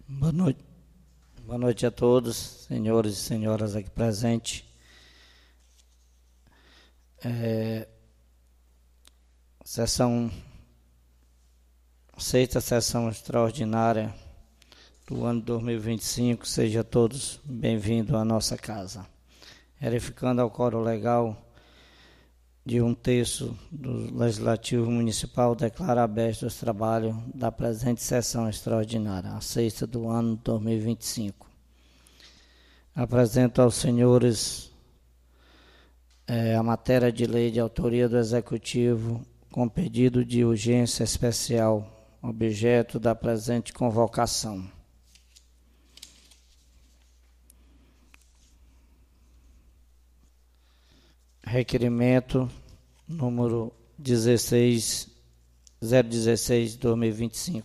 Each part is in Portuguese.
Boa noite. Boa noite a todos, senhores e senhoras aqui presentes. Sexta sessão extraordinária do ano 2025. Seja todos bem-vindos à nossa casa. Verificando ao quórum legal de 1/3 do Legislativo Municipal, declara aberto os trabalhos da presente sessão extraordinária, a sexta do ano 2025. Apresento aos senhores a matéria de lei de autoria do Executivo com pedido de urgência especial, objeto da presente convocação. Requerimento número 016/2025.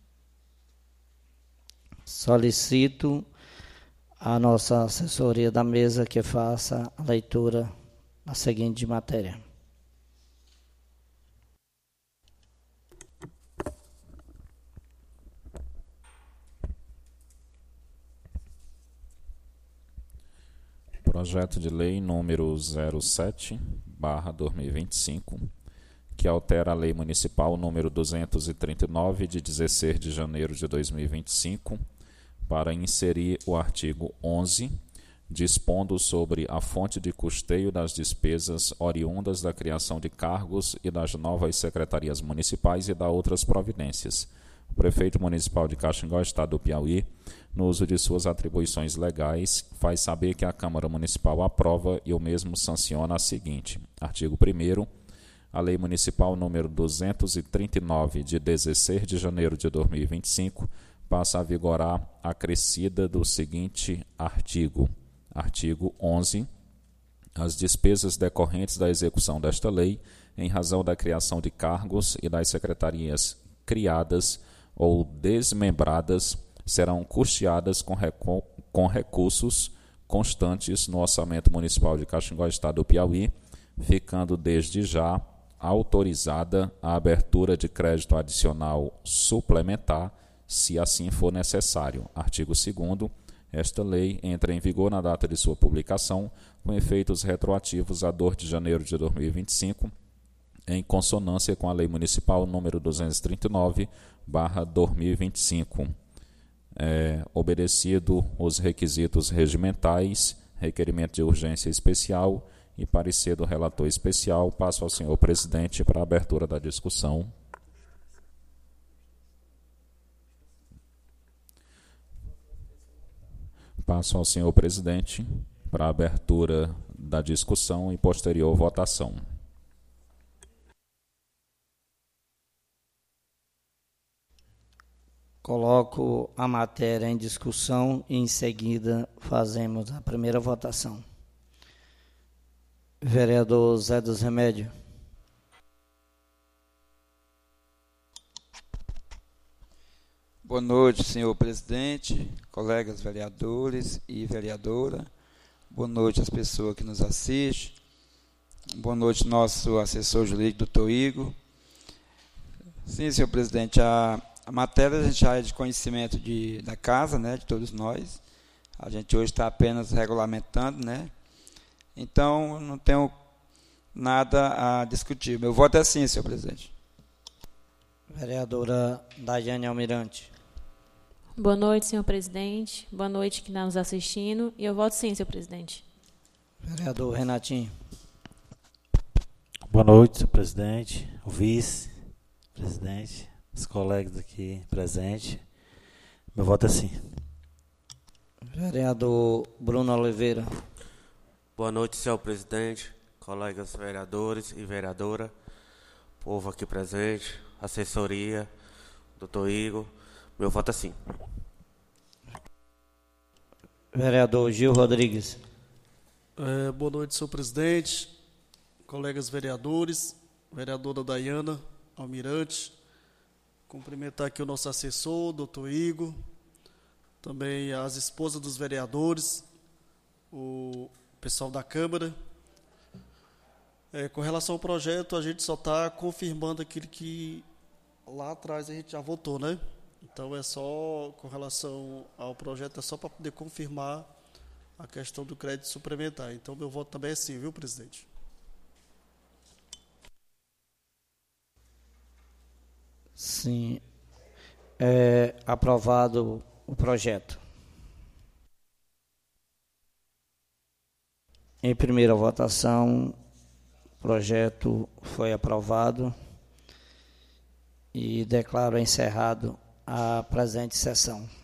Solicito a nossa assessoria da mesa que faça a leitura da seguinte matéria. Projeto de lei número 07/2025, que altera a lei municipal número 239, de 16 de janeiro de 2025, para inserir o artigo 11, dispondo sobre a fonte de custeio das despesas oriundas da criação de cargos e das novas secretarias municipais e da outras providências. O prefeito municipal de Caxingó, Estado do Piauí, no uso de suas atribuições legais, faz saber que a Câmara Municipal aprova e o mesmo sanciona a seguinte. Artigo 1º. A Lei Municipal número 239, de 16 de janeiro de 2025, passa a vigorar acrescida do seguinte artigo. Artigo 11. As despesas decorrentes da execução desta lei, em razão da criação de cargos e das secretarias criadas ou desmembradas, serão custeadas com recursos constantes no Orçamento Municipal de Caxingó, Estado do Piauí, ficando desde já autorizada a abertura de crédito adicional suplementar, se assim for necessário. Artigo 2º. Esta lei entra em vigor na data de sua publicação, com efeitos retroativos a 2 de janeiro de 2025, em consonância com a Lei Municipal número 239/2025. Obedecido os requisitos regimentais, requerimento de urgência especial e parecer do relator especial, passo ao senhor presidente para a abertura da discussão. Passo ao senhor presidente para a abertura da discussão e posterior votação. Coloco a matéria em discussão e em seguida fazemos a primeira votação. Vereador Zé dos Remédios. Boa noite, senhor presidente, colegas vereadores e vereadora. Boa noite às pessoas que nos assistem. Boa noite, nosso assessor jurídico, doutor Igor. Sim, senhor presidente, a matéria a gente já é de conhecimento da casa, né, de todos nós. A gente hoje está apenas regulamentando, né? Então, não tenho nada a discutir. Meu voto é sim, senhor presidente. Vereadora Daiane Almirante. Boa noite, senhor presidente. Boa noite que está nos assistindo. E eu voto sim, senhor presidente. Vereador Renatinho. Boa noite, senhor presidente, o vice-presidente, os colegas aqui presentes. Meu voto é sim. Vereador Bruno Oliveira. Boa noite, senhor presidente, colegas vereadores e vereadora, povo aqui presente, assessoria, doutor Igor. Meu voto é sim. Vereador Gil Rodrigues. Boa noite, senhor presidente, colegas vereadores, vereadora Daiana Almirante. Cumprimentar aqui o nosso assessor, doutor Igor, também as esposas dos vereadores, o pessoal da Câmara. Com relação ao projeto, a gente só está confirmando aquilo que lá atrás a gente já votou, né? Então, é só com relação ao projeto, é só para poder confirmar a questão do crédito suplementar. Então, meu voto também é sim, viu, presidente? Sim. É aprovado o projeto. Em primeira votação, o projeto foi aprovado e declaro encerrado a presente sessão.